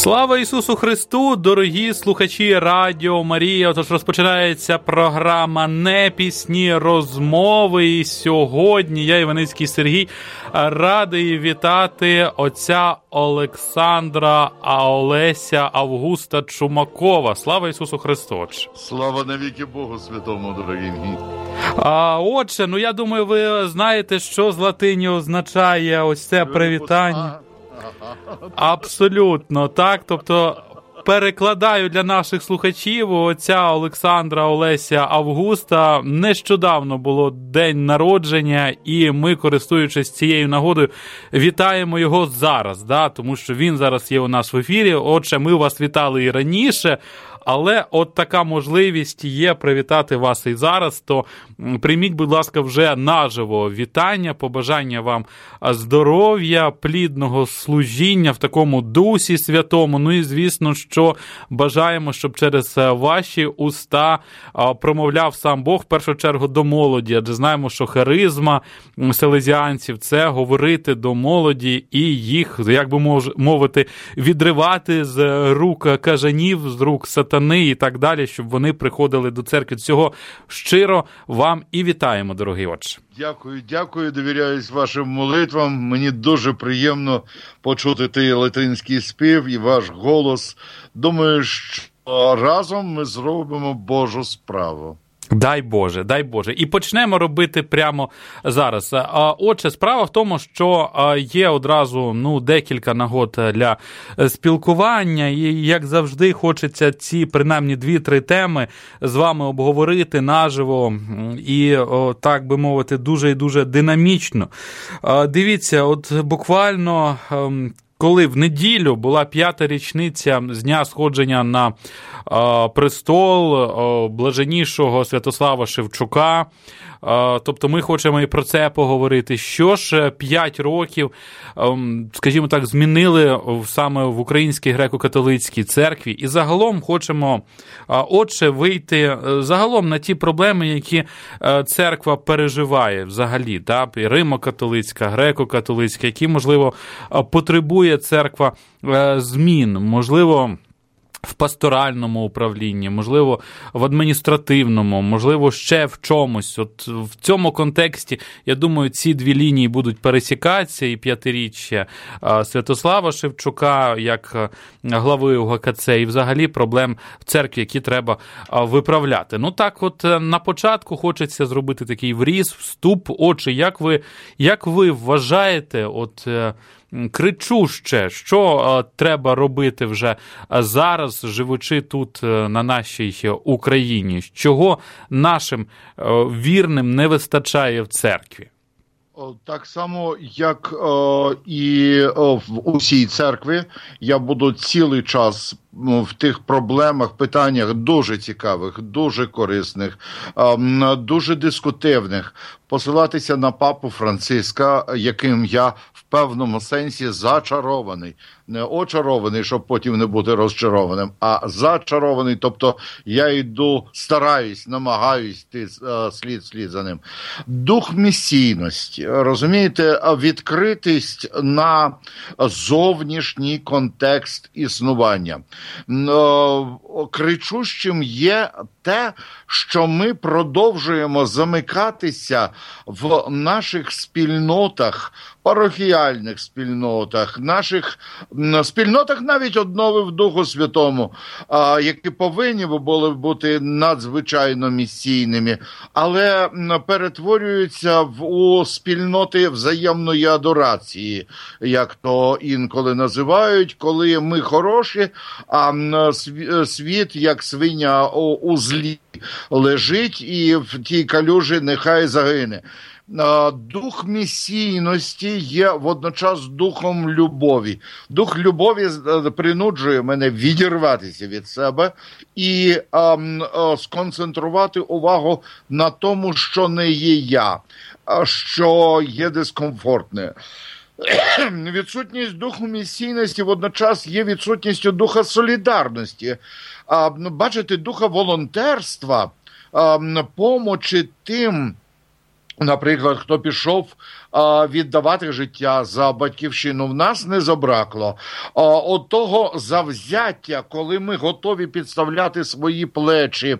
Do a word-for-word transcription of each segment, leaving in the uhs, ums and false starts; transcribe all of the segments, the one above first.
Слава Ісусу Христу, дорогі слухачі Радіо Марія. Отож розпочинається програма «Не пісні, розмови». І сьогодні я, Іваницький Сергій, радий вітати отця Олександра а Олеся Августа Чумакова. Слава Ісусу Христу! Слава навіки Богу Святому, дорогі. А, отже, ну я думаю, ви знаєте, що з латині означає ось це привітання. Абсолютно, так. Тобто, перекладаю для наших слухачів, у отця Олександра Олеся Августа нещодавно було день народження, і ми, користуючись цією нагодою, вітаємо його зараз, да? Тому що він зараз є у нас в ефірі. Отже, ми вас вітали і раніше, але от така можливість є привітати вас і зараз, то прийміть, будь ласка, вже наживо вітання, побажання вам здоров'я, плідного служіння в такому дусі святому. Ну і, звісно, що бажаємо, щоб через ваші уста промовляв сам Бог, в першу чергу, до молоді, адже знаємо, що харизма селезіанців – це говорити до молоді і їх, як би мовити, відривати з рук кажанів, з рук сатани і так далі, щоб вони приходили до церкви. Цього щиро вам і вітаємо, дорогий отче. Дякую, дякую, довіряюсь вашим молитвам. Мені дуже приємно почути той латинський спів і ваш голос. Думаю, що разом ми зробимо Божу справу. Дай Боже, дай Боже. І почнемо робити прямо зараз. Отже, справа в тому, що є одразу ну, декілька нагод для спілкування, і, як завжди, хочеться ці, принаймні, дві-три теми з вами обговорити наживо і, так би мовити, дуже і дуже динамічно. Дивіться, от буквально... Коли в неділю була п'ята річниця з дня сходження на е, престол е, блаженнішого Святослава Шевчука, е, тобто ми хочемо і про це поговорити. Що ж п'ять років, е, скажімо так, змінили саме в Українській греко-католицькій церкві, і загалом хочемо, е, отже, вийти е, загалом на ті проблеми, які е, церква переживає взагалі, так? І Римо-католицька, греко-католицька, які, можливо, потребує церква змін, можливо, в пасторальному управлінні, можливо, в адміністративному, можливо, ще в чомусь. От в цьому контексті, я думаю, ці дві лінії будуть пересікатися, і п'ятиріччя Святослава Шевчука як глави У Ге Ка Це, і взагалі проблем в церкві, які треба виправляти. Ну так от на початку хочеться зробити такий вріз, вступ. Отже, як ви, як ви вважаєте, от кричуще, що е, треба робити вже зараз, живучи тут, е, на нашій Україні? Чого нашим е, вірним не вистачає в церкві? Так само, як е, і в усій церкві, я буду цілий час в тих проблемах, питаннях дуже цікавих, дуже корисних, е, дуже дискутивних, посилатися на папу Франциска, яким я в певному сенсі зачарований. Не очарований, щоб потім не бути розчарованим, а зачарований, тобто я йду, стараюсь, намагаюсь йти слід слід за ним. Дух місійності, розумієте, відкритість на зовнішній контекст існування. Кричущим є те, що ми продовжуємо замикатися в наших спільнотах, парохіальних спільнотах, наших спільнотах навіть однови в Духу Святому, які повинні були бути надзвичайно місійними, але перетворюються в, у спільноти взаємної адорації, як то інколи називають, коли ми хороші, а світ, як свиня у злі, лежить і в тій калюжі нехай загине. Дух місійності є водночас духом любові. Дух любові принуджує мене відірватися від себе і а, а, сконцентрувати увагу на тому, що не є я, а що є дискомфортне. Відсутність духу місійності водночас є відсутністю духа солідарності. А, бачите, духа волонтерства, а, помочі тим, наприклад, хто пішов віддавати життя за батьківщину. В нас не забракло от того завзяття, коли ми готові підставляти свої плечі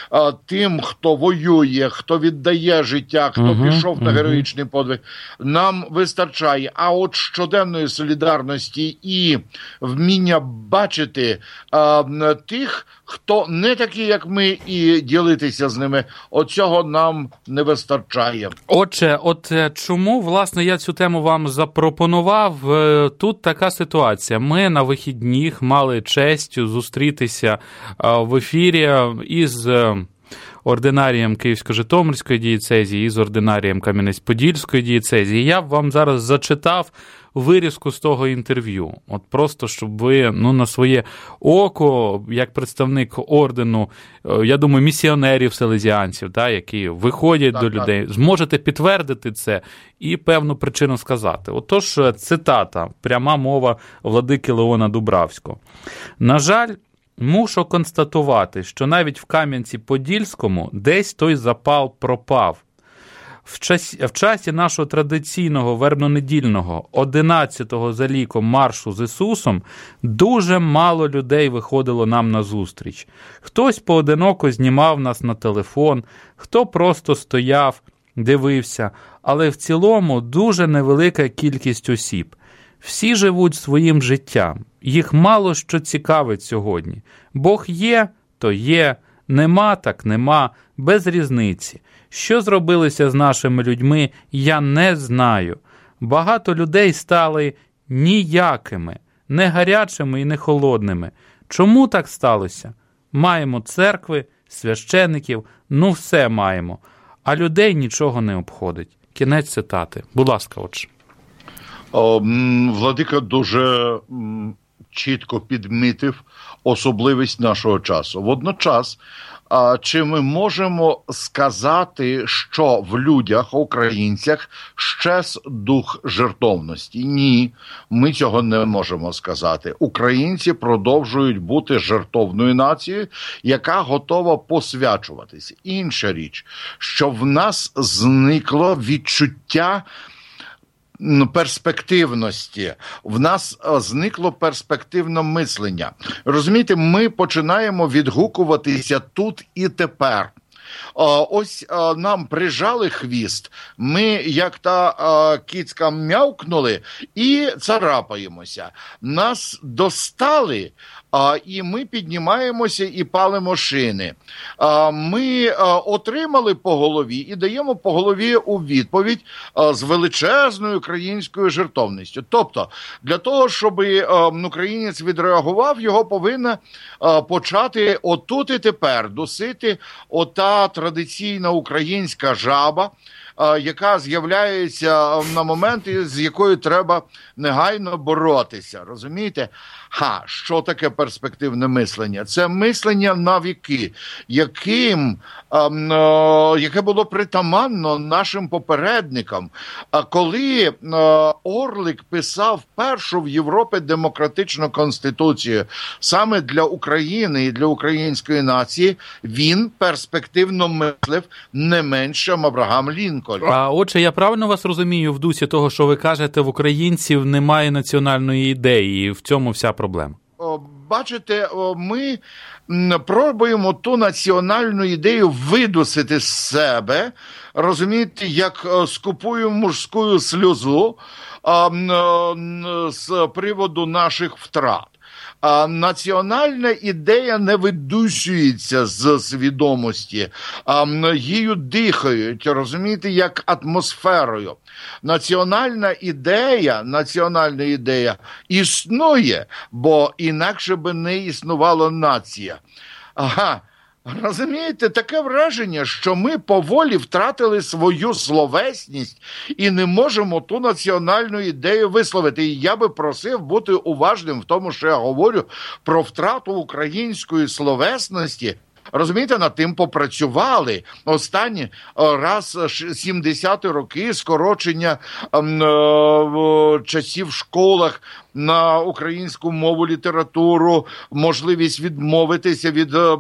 тим, хто воює, хто віддає життя, хто uh-huh, пішов uh-huh. на героїчний подвиг, нам вистачає. А от щоденної солідарності і вміння бачити а, тих, хто не такі, як ми, і ділитися з ними, оцього нам не вистачає. Отже, от чому, власне, я цю тему вам запропонував? Тут така ситуація. Ми на вихідних мали честь зустрітися в ефірі із ординарієм Київсько-Житомирської дієцезії і з ординарієм Кам'янець-Подільської дієцезії. Я б вам зараз зачитав вирізку з того інтерв'ю. От просто, щоб ви, ну, на своє око, як представник ордену, я думаю, місіонерів-селезіанців, да, які виходять так, до так. людей, зможете підтвердити це і певну причину сказати. Отож, цитата, пряма мова владики Леона Дубравського. «На жаль, мушу констатувати, що навіть в Кам'янці-Подільському десь той запал пропав. В часі, в часі нашого традиційного вербнонедільного одинадцятого за ліком маршу з Ісусом дуже мало людей виходило нам на зустріч. Хтось поодиноко знімав нас на телефон, хто просто стояв, дивився, але в цілому дуже невелика кількість осіб. Всі живуть своїм життям, їх мало що цікавить сьогодні. Бог є, то є, нема, так нема, без різниці. Що зробилося з нашими людьми, я не знаю. Багато людей стали ніякими, не гарячими і не холодними. Чому так сталося? Маємо церкви, священиків, ну все маємо. А людей нічого не обходить». Кінець цитати. Будь ласка, отже. Владика дуже чітко підмітив особливість нашого часу. Водночас, чи ми можемо сказати, що в людях, українцях, щез дух жертовності? Ні, ми цього не можемо сказати. Українці продовжують бути жертовною нацією, яка готова посвячуватися. Інша річ, що в нас зникло відчуття перспективності. В нас зникло перспективне мислення. Розумієте, ми починаємо відгукуватися тут і тепер. Ось нам прижали хвіст, ми, як та кицька, м'явкнули і царапаємося. Нас достали, і ми піднімаємося і палимо шини. Ми отримали по голові і даємо по голові у відповідь з величезною українською жертовністю. Тобто, для того, щоб українець відреагував, його повинна почати отут і тепер дусити ота традиційна українська жаба, яка з'являється на моменти, з якою треба негайно боротися. Розумієте? Ха, що таке перспективне мислення? Це мислення на віки, яким, е, е, яке було притаманно нашим попередникам. А коли е, Орлик писав першу в Європі демократичну конституцію саме для України і для української нації, він перспективно мислив не менше Авраам Лінкольн. А отже, я правильно вас розумію в дусі того, що ви кажете, в українців немає національної ідеї, і в цьому вся проблема? Бачите, ми пробуємо ту національну ідею видусити з себе, розумієте, як скупуємо мужську сльозу з приводу наших втрат. А національна ідея не видушується з свідомості, а її дихають, розумієте, як атмосферою. Національна ідея, національна ідея існує, бо інакше би не існувала нація. Ага. Розумієте, таке враження, що ми поволі втратили свою словесність і не можемо ту національну ідею висловити. І я би просив бути уважним в тому, що я говорю про втрату української словесності. Розумієте, над тим попрацювали. Останні раз сімдесяті роки скорочення е, часів в школах на українську мову, літературу, можливість відмовитися від е,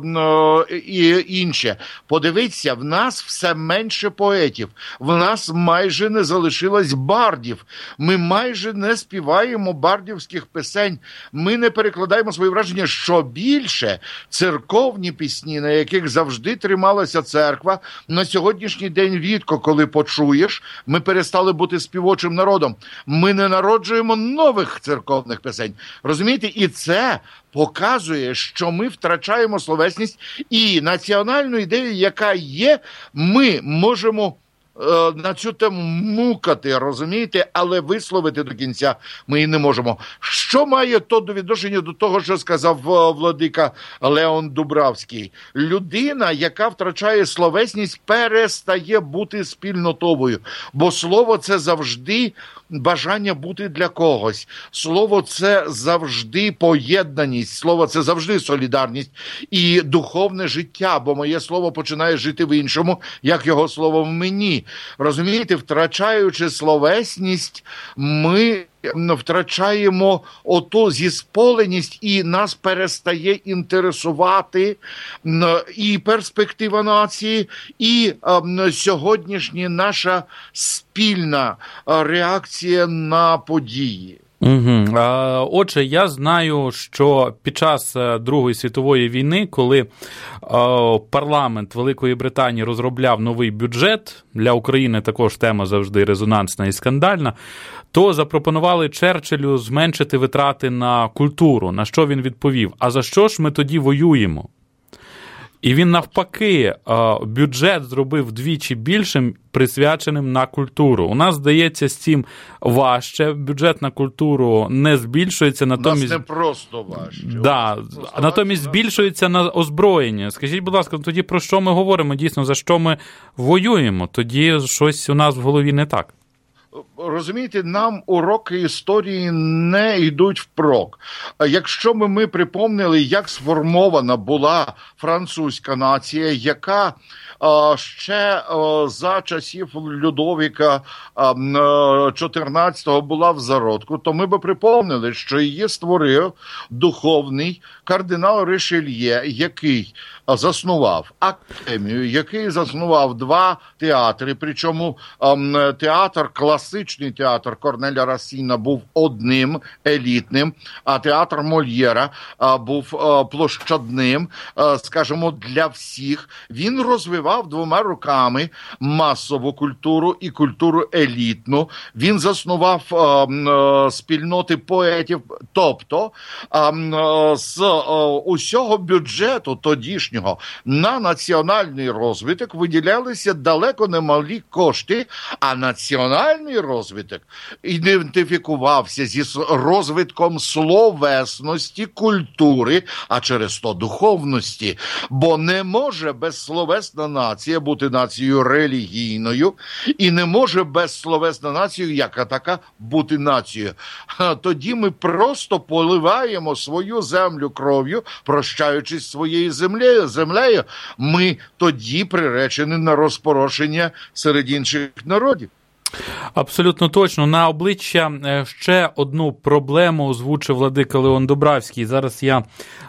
і інше. Подивіться, в нас все менше поетів, в нас майже не залишилось бардів, ми майже не співаємо бардівських пісень, ми не перекладаємо свої враження, що більше церковні пісні, на яких завжди трималася церква, на сьогоднішній день рідко коли почуєш, ми перестали бути співочим народом. Ми не народжуємо нових церковних пісень. Розумієте? І це показує, що ми втрачаємо словесність і національну ідею, яка є, ми можемо е, на цю тему мукати, розумієте, але висловити до кінця ми її не можемо. Що має то до відношення до того, що сказав владика Леон Дубравський? Людина, яка втрачає словесність, перестає бути спільнотовою, бо слово – це завжди бажання бути для когось. Слово – це завжди поєднаність, слово – це завжди солідарність і духовне життя, бо моє слово починає жити в іншому, як його слово в мені. Розумієте, втрачаючи словесність, ми втрачаємо оту зісполеність, і нас перестає інтересувати і перспектива нації, і е, сьогоднішня наша спільна реакція на події. Угу. Отже, я знаю, що під час Другої світової війни, коли парламент Великої Британії розробляв новий бюджет, для України також тема завжди резонансна і скандальна, то запропонували Черчиллю зменшити витрати на культуру, на що він відповів: а за що ж ми тоді воюємо? І він навпаки бюджет зробив вдвічі більшим, присвяченим на культуру. У нас, здається, з цим важче. Бюджет на культуру не збільшується, натомість... У нас не просто важче. Да, а натомість важче, збільшується на озброєння. Скажіть, будь ласка, тоді про що ми говоримо? Дійсно, за що ми воюємо? Тоді щось у нас в голові не так. Розумієте, нам уроки історії не йдуть впрок. Якщо ми, ми припомнили, як сформована була французька нація, яка а, ще а, за часів Людовіка чотирнадцятого була в зародку, то ми би припомнили, що її створив духовний кардинал Ришельє, який заснував академію, який заснував два театри, причому а, театр класичний, Класичний театр Корнеля Расіна був одним, елітним, а театр Мольєра а, був а, площадним, а, скажімо, для всіх. Він розвивав двома руками масову культуру і культуру елітну. Він заснував а, а, спільноти поетів. Тобто а, а, з а, усього бюджету тодішнього на національний розвиток виділялися далеко немалі кошти, а національний розвиток ідентифікувався зі розвитком словесності, культури, а через то духовності. Бо не може безсловесна нація бути нацією релігійною, і не може безсловесна нація, яка така, бути нацією. Тоді ми просто поливаємо свою землю кров'ю, прощаючись своєю землею. землею. Ми тоді приречені на розпорошення серед інших народів. Абсолютно точно. На обличчя ще одну проблему озвучив владика Леон Дубравський. Зараз я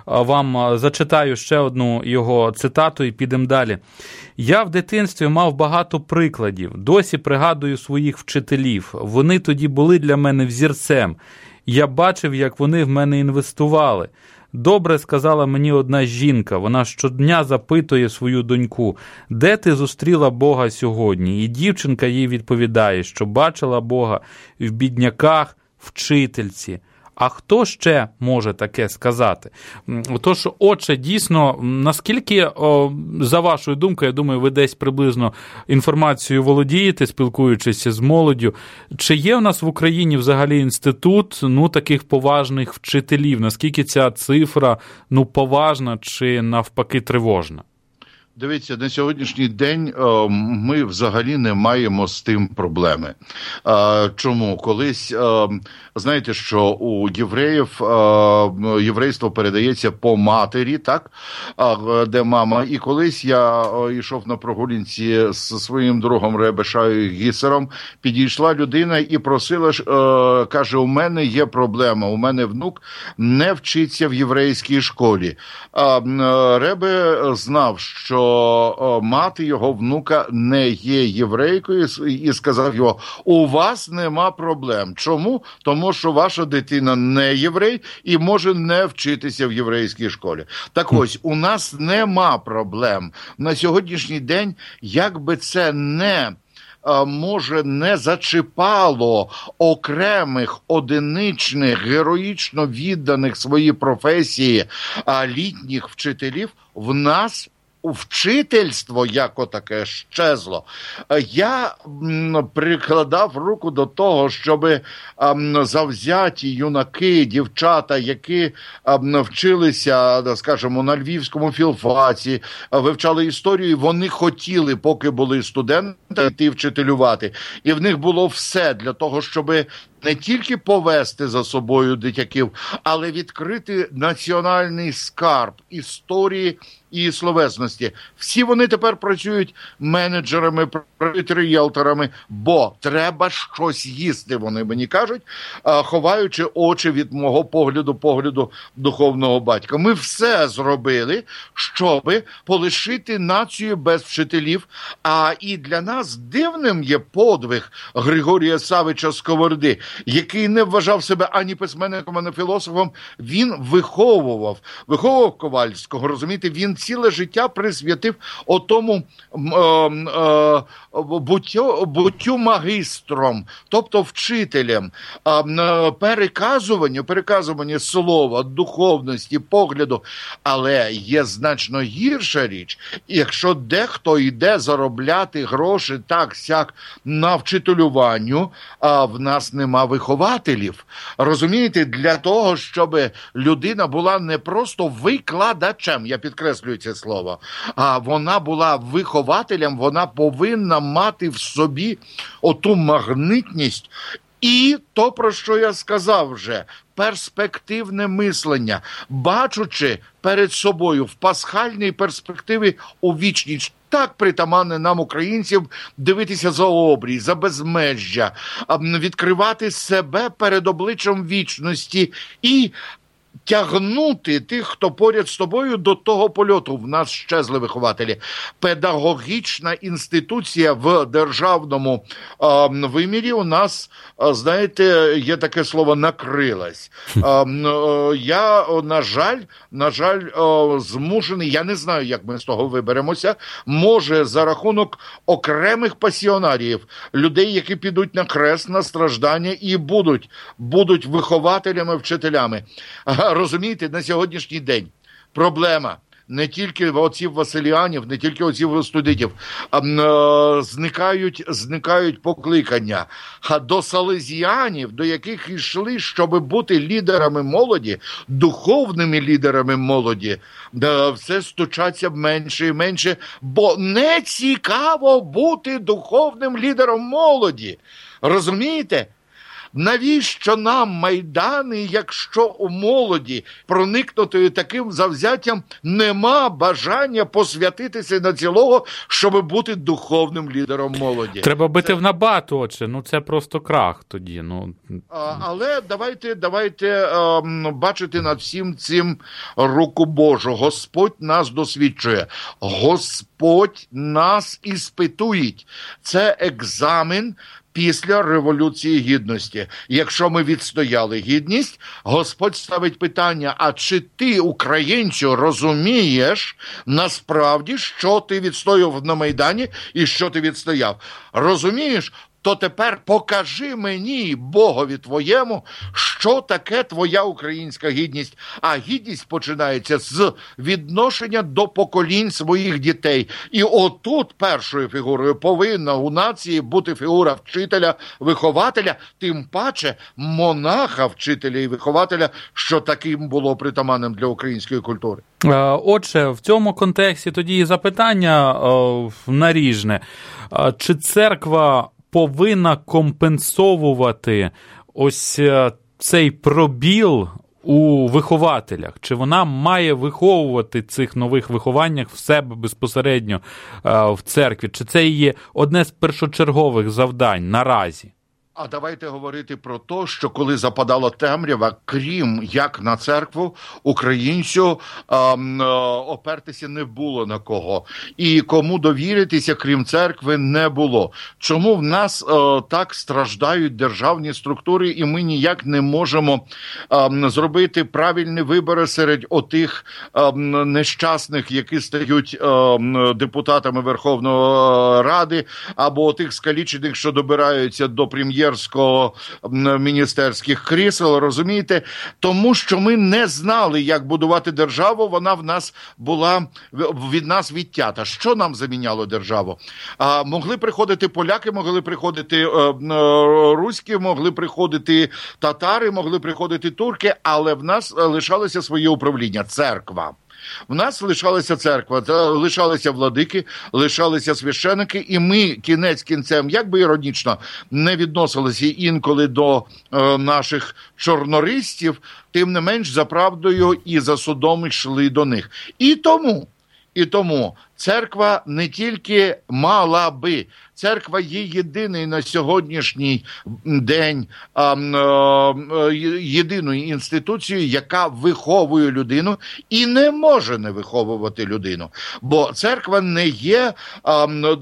вам зачитаю ще одну його цитату і підемо далі. «Я в дитинстві мав багато прикладів. Досі пригадую своїх вчителів. Вони тоді були для мене взірцем. Я бачив, як вони в мене інвестували. Добре сказала мені одна жінка, вона щодня запитує свою доньку, де ти зустріла Бога сьогодні? І дівчинка їй відповідає, що бачила Бога в бідняках, вчительці. А хто ще може таке сказати? Тож, отже, дійсно, наскільки, о, за вашою думкою, я думаю, ви десь приблизно інформацією володієте, спілкуючись з молоддю, чи є в нас в Україні взагалі інститут, ну, таких поважних вчителів? Наскільки ця цифра, ну, поважна чи навпаки тривожна? Дивіться, на сьогоднішній день ми взагалі не маємо з тим проблеми. Чому? Колись, знаєте, що у євреїв єврейство передається по матері, так? Де мама. І колись я йшов на прогулянці з своїм другом Ребешою Гісером, підійшла людина і просила, каже, у мене є проблема, у мене внук не вчиться в єврейській школі. Ребе знав, що мати його внука не є єврейкою, і сказав його, у вас нема проблем. Чому? Тому що ваша дитина не єврей і може не вчитися в єврейській школі. Так ось, у нас нема проблем. На сьогоднішній день, як би це не... може, не зачіпало окремих, одиничних, героїчно відданих своїй професії літніх вчителів, в нас вчительство як отаке щезло. Я прикладав руку до того, щоб завзяті юнаки, дівчата, які вчилися, скажімо, на Львівському філфаці, вивчали історію, вони хотіли, поки були студенти, йти вчителювати. І в них було все для того, щоб не тільки повести за собою дитяків, але відкрити національний скарб історії і словесності. Всі вони тепер працюють менеджерами, ріелторами, бо треба щось їсти, вони мені кажуть, ховаючи очі від мого погляду, погляду духовного батька. Ми все зробили, щоб полишити націю без вчителів, а і для нас дивним є подвиг Григорія Савича Сковороди, який не вважав себе ані письменником, ані філософом. Він виховував, виховував Ковальського, розумієте, він ціле життя присвятив отому е, е, буттю, буттю магістром, тобто вчителем, е, переказуванню, переказуванню слова, духовності, погляду. Але є значно гірша річ, якщо дехто йде заробляти гроші так-сяк на вчителюванню, а в нас нема вихователів. Розумієте, для того, щоб людина була не просто викладачем, я підкреслюю це слово, а вона була вихователем, вона повинна мати в собі оту магнитність і то, про що я сказав вже, перспективне мислення, бачучи перед собою в пасхальній перспективі у вічність. Так притаманне нам, українців, дивитися за обрій, за безмежжя, відкривати себе перед обличчям вічності і тягнути тих, хто поряд з тобою, до того польоту. В нас щезли вихователі. Педагогічна інституція в державному е, вимірі у нас, е, знаєте, є таке слово «накрилась». Е, е, я, на жаль, на жаль, е, змушений, я не знаю, як ми з того виберемося, може за рахунок окремих пасіонаріїв, людей, які підуть на хрест, на страждання і будуть, будуть вихователями, вчителями. Розумієте, на сьогоднішній день проблема не тільки отців Василіанів, не тільки отців студентів, а зникають, зникають покликання. А до салезіанів, до яких йшли, щоб бути лідерами молоді, духовними лідерами молоді, все стучаться менше і менше, бо не цікаво бути духовним лідером молоді. Розумієте? Навіщо нам майдани, якщо у молоді, проникнутої таким завзяттям, нема бажання посвятитися на цілого, щоб бути духовним лідером молоді? Треба бити це... в набат, отче. Ну, це просто крах тоді. Ну. А, але давайте, давайте а, бачити над всім цим руку Божу. Господь нас досвідчує. Господь нас іспитує. Це екзамен після Революції Гідності. Якщо ми відстояли гідність, Господь ставить питання, а чи ти, українцю, розумієш насправді, що ти відстояв на Майдані і що ти відстояв? Розумієш? то тепер покажи мені, Богові твоєму, що таке твоя українська гідність. А гідність починається з відношення до поколінь своїх дітей. І отут першою фігурою повинна у нації бути фігура вчителя, вихователя, тим паче монаха, вчителя і вихователя, що таким було притаманним для української культури. Отже, в цьому контексті тоді і запитання наріжне. Чи церква повинна компенсовувати ось цей пробіл у вихователях? Чи вона має виховувати цих нових вихованнях в себе безпосередньо в церкві? Чи це є одне з першочергових завдань наразі? А давайте говорити про те, що коли западала темрява, крім як на церкву, українцю ем, опертися не було на кого. І кому довіритися, крім церкви, не було. Чому в нас е, так страждають державні структури, і ми ніяк не можемо ем, зробити правильні вибори серед отих ем, нещасних, які стають ем, депутатами Верховної Ради, або отих скалічених, що добираються до прем'єр міністерських крісел, розумієте? Тому що ми не знали, як будувати державу, вона в нас була від нас відтята. Що нам заміняло державу? А, могли приходити поляки, могли приходити е, руські, могли приходити татари, могли приходити турки, але в нас лишалося своє управління – церква. В нас лишалася церква, лишалися владики, лишалися священики, і ми кінець кінцем, як би іронічно, не відносилися інколи до е, наших чорнористів, тим не менш за правдою і за судом йшли до них. І тому, і тому церква не тільки мала би, церква є єдиний на сьогоднішній день а, а, єдиною інституцією, яка виховує людину і не може не виховувати людину. Бо церква не є, а,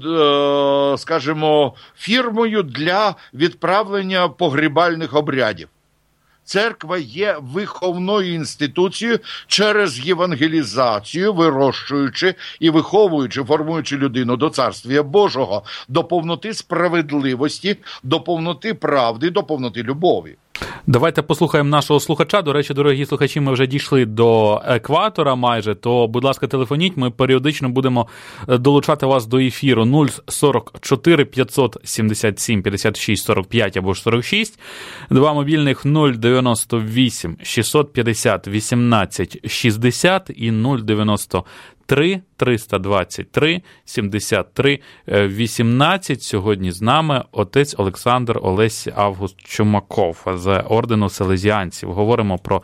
а, скажімо, фірмою для відправлення погрібальних обрядів. Церква є виховною інституцією через євангелізацію, вирощуючи і виховуючи, формуючи людину до Царствія Божого, до повноти справедливості, до повноти правди, до повноти любові. Давайте послухаємо нашого слухача. До речі, дорогі слухачі, ми вже дійшли до екватора майже, то, будь ласка, телефоніть, ми періодично будемо долучати вас до ефіру нуль сорок чотири п'ятсот сімдесят сім п'ятдесят шість сорок п'ять або ж сорок шість, два мобільних нуль дев'яносто вісім шістсот п'ятдесят вісімнадцять шістдесят і нуль дев'яносто три триста двадцять три сімдесят три вісімнадцять. Сьогодні з нами отець Олександр Олесь Август Чумаков з ордену селезіанців. Говоримо про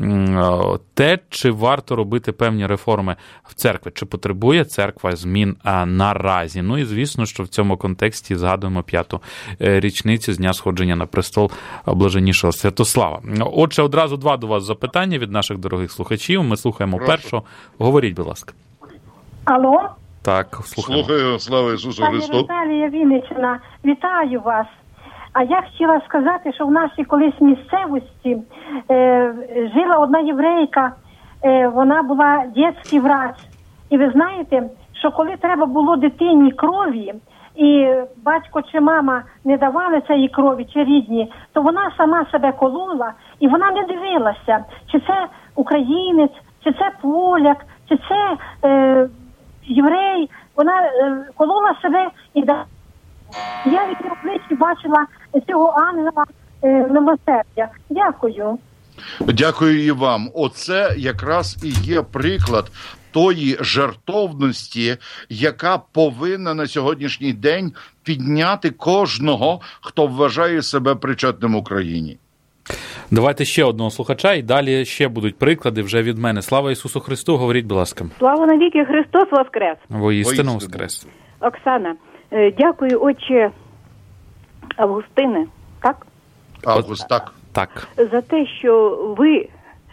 те, чи варто робити певні реформи в церкві, чи потребує церква змін наразі. Ну і звісно, що в цьому контексті згадуємо п'яту річницю з дня сходження на престол блаженнішого Святослава. Отже, одразу два до вас запитання від наших дорогих слухачів. Ми слухаємо першого. Говоріть, будь ласка. Алло? Так, слухаємо. Слухаю, слава Ісусу Христу. Пані Наталія Вінниччина, вітаю вас. А я хотіла сказати, що в нашій колись місцевості е, жила одна єврейка, е, вона була дитячий врач. І ви знаєте, що коли треба було дитині крові, і батько чи мама не давали цієї крові, чи рідні, то вона сама себе колола, і вона не дивилася, чи це українець, чи це поляк, чи це е, єврей. Вона е, колола себе і дала. Я від його плечі бачила цього ангела е, милосердя. Дякую. Дякую і вам. Оце якраз і є приклад тої жертовності, яка повинна на сьогоднішній день підняти кожного, хто вважає себе причетним Україні. Давайте ще одного слухача, і далі ще будуть приклади вже від мене. Слава Ісусу Христу, говоріть, будь ласка. Слава навіки, Христос воскрес. Воістину воскрес. Оксана, дякую, отче Августине, так? Август, так. Так. За те, що ви,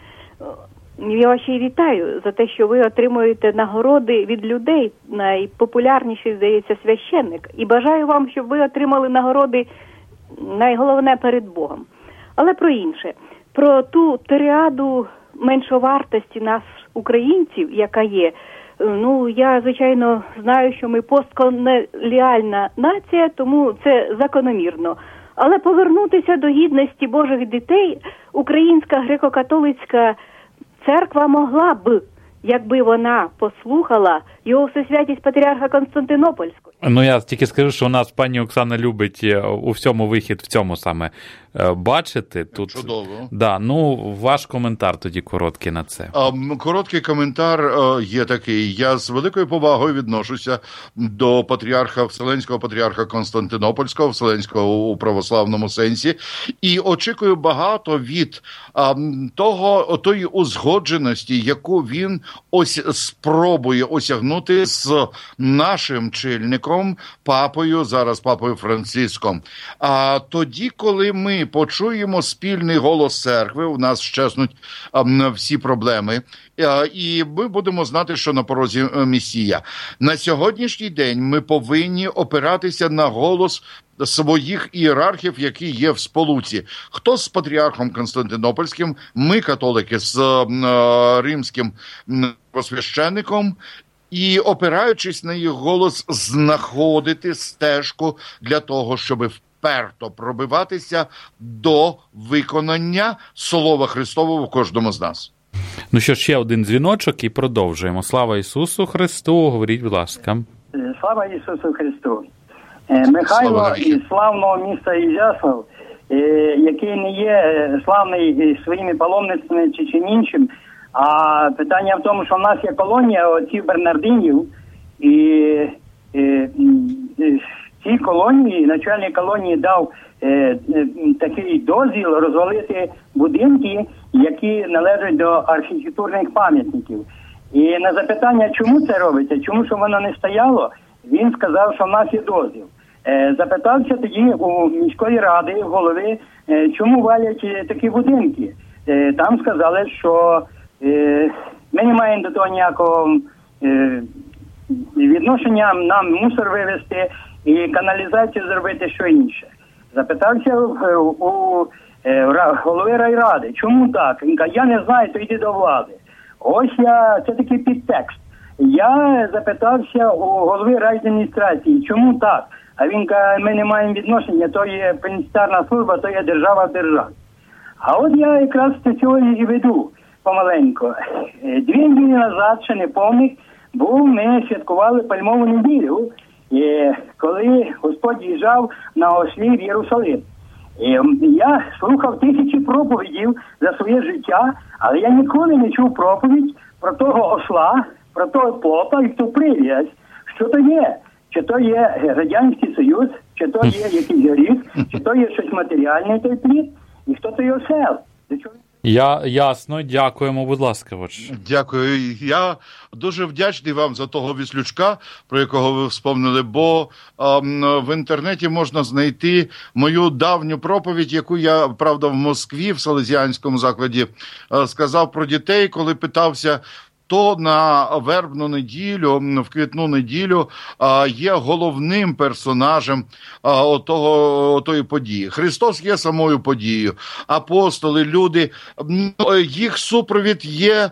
я вас ще й вітаю, за те, що ви отримуєте нагороди від людей, найпопулярніший, здається, священник. І бажаю вам, щоб ви отримали нагороди, найголовне, перед Богом. Але про інше, про ту триаду меншовартості нас, українців, яка є, Ну, я, звичайно, знаю, що ми постколоніальна нація, тому це закономірно. Але повернутися до гідності Божих дітей Українська греко-католицька церква могла б, якби вона послухала його всесвятість патріарха Константинопольського. Ну, я тільки скажу, що у нас пані Оксана любить у всьому вихід в цьому саме бачити. Тут... Чудово. Да, ну, ваш коментар тоді короткий на це. А, короткий коментар є такий. Я з великою повагою відношуся до патріарха, Вселенського патріарха Константинопольського, Вселенського у православному сенсі, і очікую багато від а, того, тої узгодженості, яку він ось спробує осягнути з нашим чільником, папою, зараз папою Франциском. А тоді, коли ми почуємо спільний голос церкви, у нас щезнуть а, всі проблеми, а, і ми будемо знати, що на порозі Месія. На сьогоднішній день ми повинні опиратися на голос своїх ієрархів, які є в сполуці. Хто з патріархом Константинопольським, ми, католики, з е, римським посвященником, і, опираючись на їх голос, знаходити стежку для того, щоб вперто пробиватися до виконання Слова Христового в кожному з нас. Ну що, ще один дзвіночок і продовжуємо. Слава Ісусу Христу, говоріть, будь ласка. Слава Ісусу Христу. Михайло із славного міста Ізяслав, який не є славний своїми паломництвами чи чим іншим, а питання в тому, що в нас є колонія отців Бернардинів, і, і, і цій колонії, начальник колонії дав е, е, такий дозвіл розвалити будинки, які належать до архітектурних пам'ятників. І на запитання, чому це робиться, чому що воно не стояло, він сказав, що в нас є дозвіл. Е, запитався тоді у міської ради, голови, е, чому валять такі будинки. Е, там сказали, що е, ми не маємо до того ніякого е, відношення, нам мусор вивезти і каналізацію зробити, що інше. Запитався у, у е, голови райради, чому так? Він каже, я не знаю, то йди до влади. Ось я, це такий підтекст. Я запитався у голови райадміністрації, чому так? А він каже, ми не маємо відношення, то є пенітенціарна служба, то є держава в державі. А от я якраз до цього і веду помаленько. Дві неділі назад, ще не повних, був, ми святкували пальмову неділю, і коли Господь їжджав на ослі в Єрусалим. І я слухав тисячі проповідів за своє життя, але я ніколи не чув проповідь про того осла, про того попа і ту прив'язь. Що то є? Чи то є Радянський Союз, чи то є якийсь горіх, чи то є щось матеріальне той плід, і хто то є осел? Я, ясно, дякуємо, будь ласка. Ваш. Дякую. Я дуже вдячний вам за того Віслючка, про якого ви вспомнили, бо ем, в інтернеті можна знайти мою давню проповідь, яку я, правда, в Москві, в Салезіанському закладі, е, сказав про дітей, коли питався, то на вербну неділю, в квітну неділю є головним персонажем отого, отої події. Христос є самою подією. Апостоли, люди, їх супровід є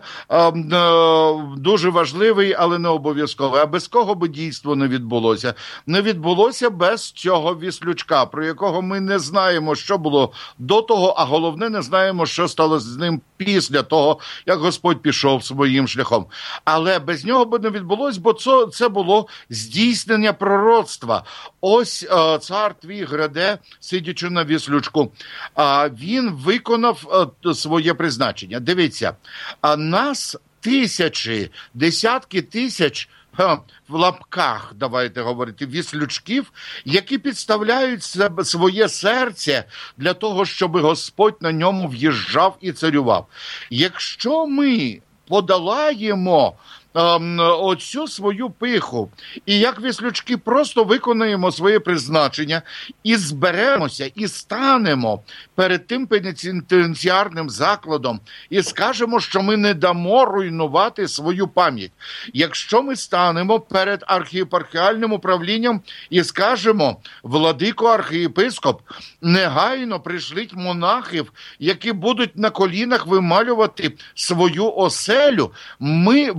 дуже важливий, але не обов'язковий. А без кого би дійство не відбулося? Не відбулося без цього Віслючка, про якого ми не знаємо, що було до того, а головне, не знаємо, що стало з ним після того, як Господь пішов своїм шляхом. Але без нього би не відбулось, бо це, це було здійснення пророцтва. Ось е, цар твій гряде, сидячи на Віслючку, е, він виконав е, своє призначення. Дивіться, а нас тисячі, десятки тисяч в лапках, давайте говорити, віслючків, які підставляють себе, своє серце для того, щоб Господь на ньому в'їжджав і царював. Якщо ми подолаємо ем, оцю свою пиху і як віслючки просто виконаємо своє призначення і зберемося, і станемо перед тим пенітенціарним закладом і скажемо, що ми не дамо руйнувати свою пам'ять. Якщо ми станемо перед архієпархіальним управлінням і скажемо, владико архієпископ, негайно пришліть монахів, які будуть на колінах вималювати свою оселю, ми виконаємо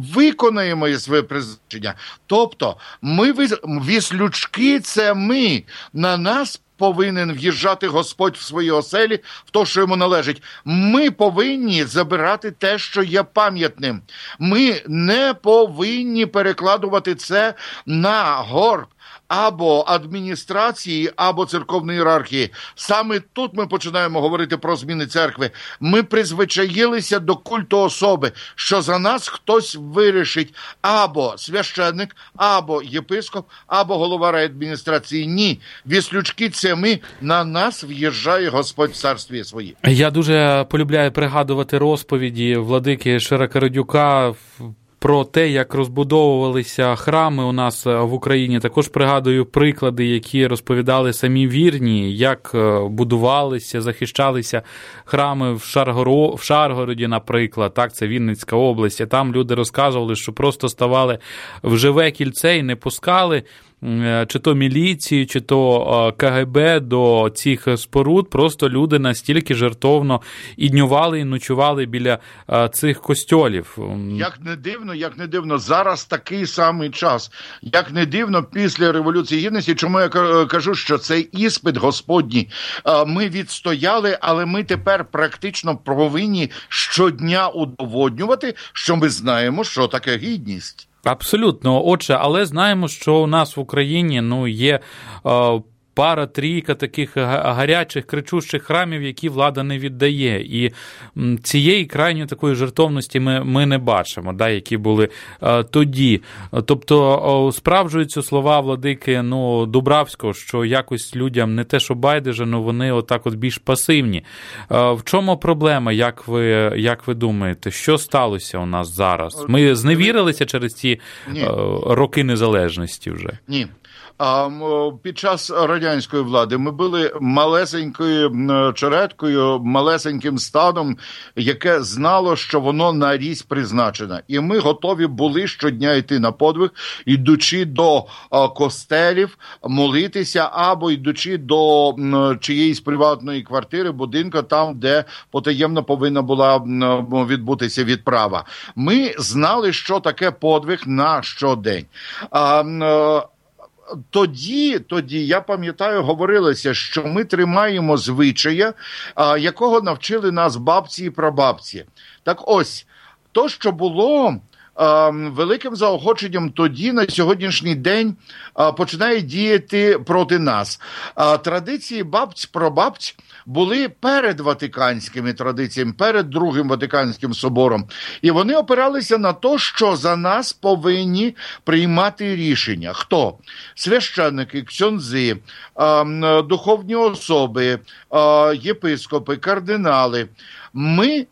виконаємо своє призначення. Тобто, ми, віслючки – це ми, на нас повинен в'їжджати Господь в свої оселі, в те, що йому належить. Ми повинні забирати те, що є пам'ятним. Ми не повинні перекладувати це на горб або адміністрації, або церковної ієрархії. Саме тут ми починаємо говорити про зміни церкви. Ми призвичаїлися до культу особи, що за нас хтось вирішить або священник, або єпископ, або голова райадміністрації. Ні. Віслючки – це ми, на нас в'їжджає Господь в царстві своє. Я дуже полюбляю пригадувати розповіді владики Широкородюка про те, як розбудовувалися храми у нас в Україні. Також пригадую приклади, які розповідали самі вірні, як будувалися, захищалися храми в, Шаргоро... в Шаргороді, наприклад. Так, це Вінницька область. Там люди розказували, що просто ставали в живе кільце і не пускали чи то міліції, чи то КГБ до цих споруд. Просто люди настільки жертовно і днювали, і ночували біля цих костьолів. Як не дивно, як не дивно, зараз такий самий час. Як не дивно, після Революції Гідності, чому я кажу, що цей іспит Господній ми відстояли, але ми тепер практично повинні щодня удоводнювати, що ми знаємо, що таке гідність. Абсолютно. Отже, але знаємо, що у нас в Україні, ну, є е, пара-трійка таких гарячих, кричущих храмів, які влада не віддає. І цієї крайньої такої жертовності ми, ми не бачимо, да, які були е, тоді. Тобто справджуються слова владики, ну, Дубравського, що якось людям не те, що байдуже, але вони отак от більш пасивні. Е, в чому проблема, як ви, як ви думаєте? Що сталося у нас зараз? Ми зневірилися через ці е, роки незалежності вже? Ні. А під час радянської влади ми були малесенькою чередкою, малесеньким стадом, яке знало, що воно на рісь призначене. І ми готові були щодня йти на подвиг, йдучи до костелів, молитися, або йдучи до чиєїсь приватної квартири, будинку, там, де потаємно повинна була відбутися відправа. Ми знали, що таке подвиг на щодень. А, Тоді, тоді, я пам'ятаю, говорилося, що ми тримаємо звичая, а, якого навчили нас бабці і прабабці. Так ось, то, що було а, великим заохоченням тоді, на сьогоднішній день, а, починає діяти проти нас. А, традиції бабць, прабабць були перед ватиканськими традиціями, перед Другим Ватиканським собором. І вони опиралися на те, що за нас повинні приймати рішення. Хто? Священники, ксьондзи, духовні особи, єпископи, кардинали. Ми е,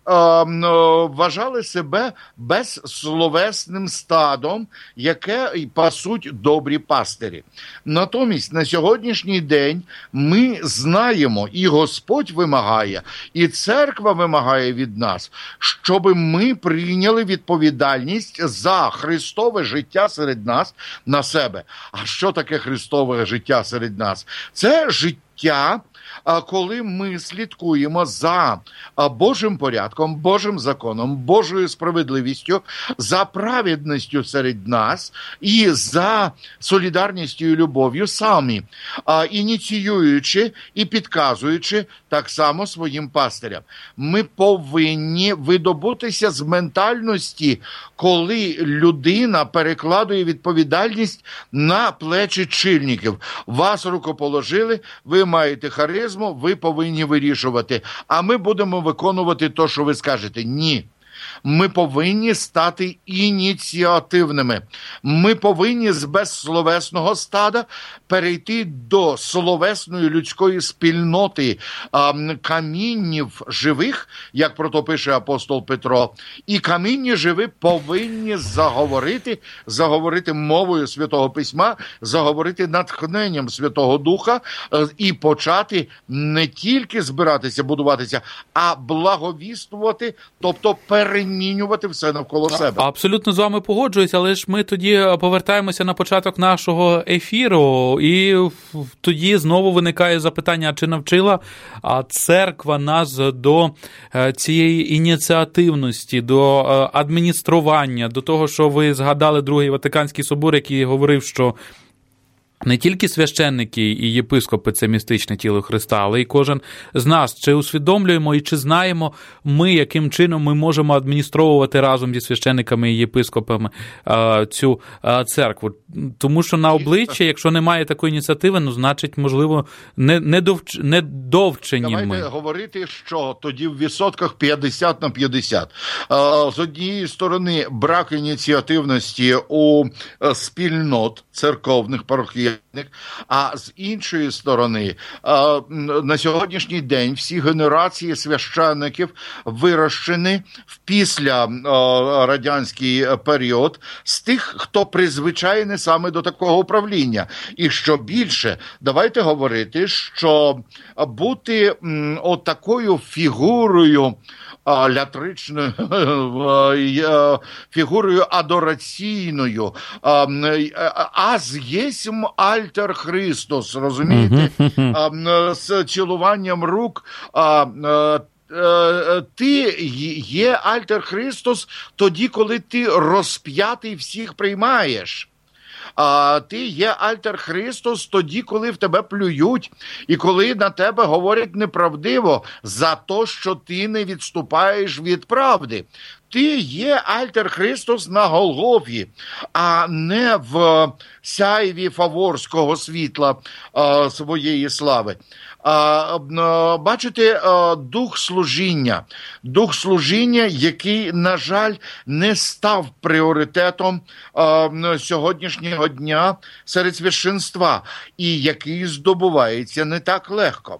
вважали себе безсловесним стадом, яке пасуть добрі пастирі. Натомість на сьогоднішній день ми знаємо, і Господь вимагає, і церква вимагає від нас, щоб ми прийняли відповідальність за Христове життя серед нас на себе. А що таке Христове життя серед нас? Це життя, коли ми слідкуємо за Божим порядком, Божим законом, Божою справедливістю, за праведністю серед нас і за солідарністю і любов'ю самі, ініціюючи і підказуючи так само своїм пастирям. Ми повинні видобутися з ментальності, коли людина перекладує відповідальність на плечі чільників. Вас рукоположили, ви маєте харизму, ви повинні вирішувати. А ми будемо виконувати те, що ви скажете. Ні. Ми повинні стати ініціативними. Ми повинні з безсловесного стада перейти до словесної людської спільноти каміннів живих, як про то пише апостол Петро. І камінні живі повинні заговорити, заговорити мовою Святого Письма, заговорити натхненням Святого Духа і почати не тільки збиратися, будуватися, а благовіствувати, тобто перебувати перемінювати все навколо себе. Абсолютно з вами погоджуюсь, але ж ми тоді повертаємося на початок нашого ефіру, і тоді знову виникає запитання, чи навчила церква нас до цієї ініціативності, до адміністрування, до того, що ви згадали Другий Ватиканський собор, який говорив, що не тільки священники і єпископи – це містичне тіло Христа, але й кожен з нас. Чи усвідомлюємо і чи знаємо ми, яким чином ми можемо адміністровувати разом зі священниками і єпископами цю церкву? Тому що на обличчя, якщо немає такої ініціативи, ну, значить, можливо, не, не, довч... не довчені Давайте ми. Давайте говорити, що тоді в відсотках п'ятдесят на п'ятдесят. З однієї сторони, брак ініціативності у спільнот церковних, парохіальних, а з іншої сторони, на сьогоднішній день всі генерації священників вирощені в після радянський період з тих, хто призвичайний саме до такого управління. І що більше, давайте говорити, що бути отакою фігурою лятричною, фігурою адораційною, аз єсмь альтер Христос, розумієте? З цілуванням рук ти є альтер Христос тоді, коли ти розп'ятий всіх приймаєш. А ти є альтер Христос тоді, коли в тебе плюють і коли на тебе говорять неправдиво за те, що ти не відступаєш від правди. Ти є альтер Христос на Голгофі, а не в сяйві фаворського світла а, своєї слави. А, а, бачите, а, дух служіння. Дух служіння, який, на жаль, не став пріоритетом а, сьогоднішнього дня серед священства і який здобувається не так легко.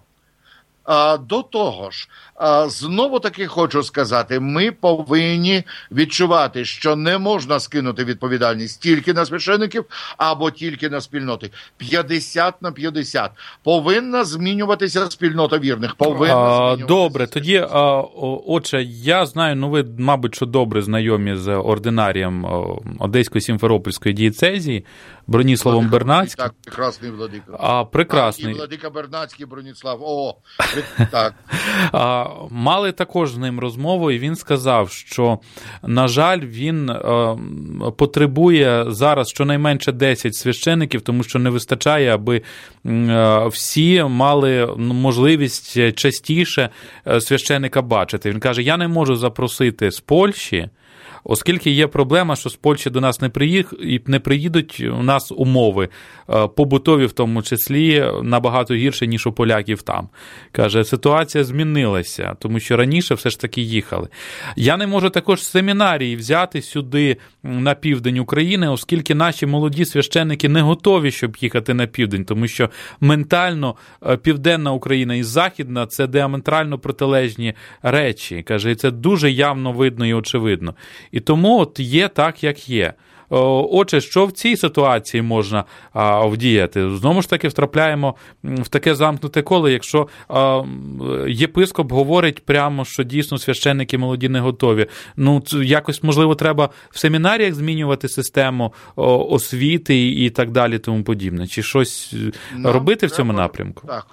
А, до того ж, а, знову таки хочу сказати, ми повинні відчувати, що не можна скинути відповідальність тільки на священиків або тільки на спільноти. п'ятдесят на п'ятдесят. Повинна змінюватися спільнота вірних. Повинна а, добре, тоді, а, отже, я знаю, ну ви, мабуть, що добре знайомі з ординарієм Одеської Сімферопольської дієцезії, Броніславом Владика, Бернацьким. Так, прекрасний владика. А, прекрасний. А, і владика Бернацький, Броніслав. О, так. А, мали також з ним розмову, і він сказав, що, на жаль, він а, потребує зараз щонайменше десять священиків, тому що не вистачає, аби а, всі мали можливість частіше священика бачити. Він каже, я не можу запросити з Польщі, оскільки є проблема, що з Польщі до нас не, приїх... не приїдуть, у нас умови побутові в тому числі набагато гірше, ніж у поляків там. Каже, ситуація змінилася, тому що раніше все ж таки їхали. Я не можу також семінарії взяти сюди на південь України, оскільки наші молоді священники не готові, щоб їхати на південь, тому що ментально південна Україна і західна – це діаметрально протилежні речі. Каже, і це дуже явно видно і очевидно. І тому от є так, як є. Отже, що в цій ситуації можна а, вдіяти? Знову ж таки, втрапляємо в таке замкнуте коло, якщо а, єпископ говорить прямо, що дійсно священники молоді не готові. Ну, якось, можливо, треба в семінаріях змінювати систему о, освіти і, і так далі, тому подібне. Чи щось нам робити в цьому треба, напрямку? Так.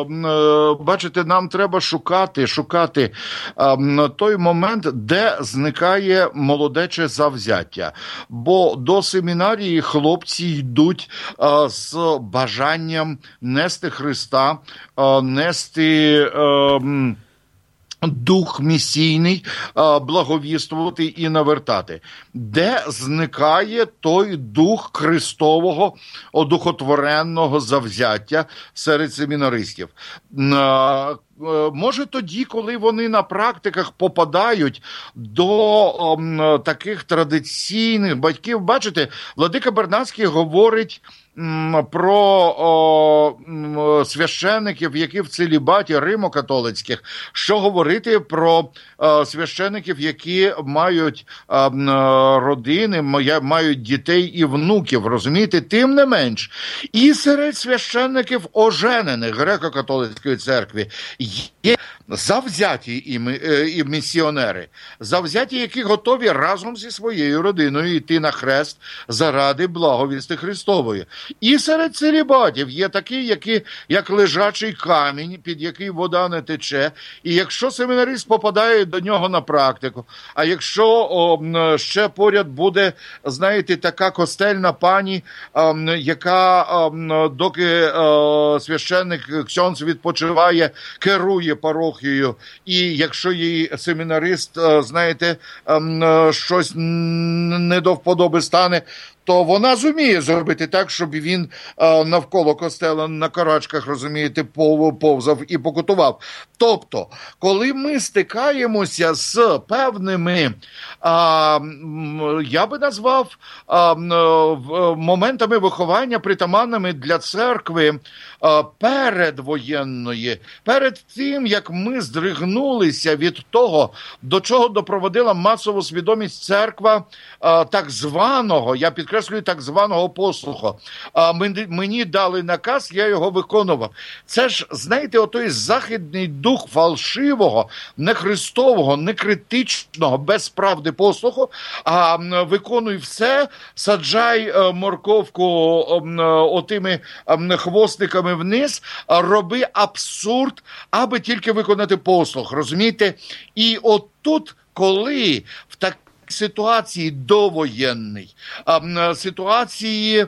Бачите, нам треба шукати, шукати той момент, де зникає молодече завзяття. Бо до семінарії хлопці йдуть а, з бажанням нести Христа, а, нести а, дух місійний, а, благовістувати і навертати. Де зникає той дух Христового, одухотвореного завзяття серед семінаристів? А, може тоді, коли вони на практиках попадають до о, таких традиційних батьків. Бачите, владика Бернацький говорить м, про о, м, священиків, які в целібаті римо-католицьких. Що говорити про о, священиків, які мають о, м, родини, мають дітей і внуків, розумієте? Тим не менш, і серед священиків оженених греко-католицької церкви є завзяті і, і місіонери, завзяті, які готові разом зі своєю родиною йти на хрест заради благовісти Христової. І серед целібатів є такі, які, як лежачий камінь, під який вода не тече, і якщо семінарист попадає до нього на практику, а якщо о, ще поряд буде, знаєте, така костельна пані, о, яка, о, доки о, священник Ксьонц відпочиває, керує парохією, і якщо їй семінарист, знаєте, щось не до вподоби стане, то вона зуміє зробити так, щоб він а, навколо костела на карачках, розумієте, повзав і покутував. Тобто, коли ми стикаємося з певними, а, я би назвав а, моментами виховання, притаманними для церкви а, передвоєнної, перед тим, як ми здригнулися від того, до чого допроводила масову свідомість церква а, так званого, я підкреслюю, так званого послуху. А мені дали наказ, я його виконував. Це ж, знаєте, отой західний дух фальшивого, не христового, не критичного, без правди послуху, а виконуй все, саджай морковку отими хвостиками вниз, роби абсурд, аби тільки виконати послух, розумієте? І отут, коли в так ситуації довоєнної, ситуації,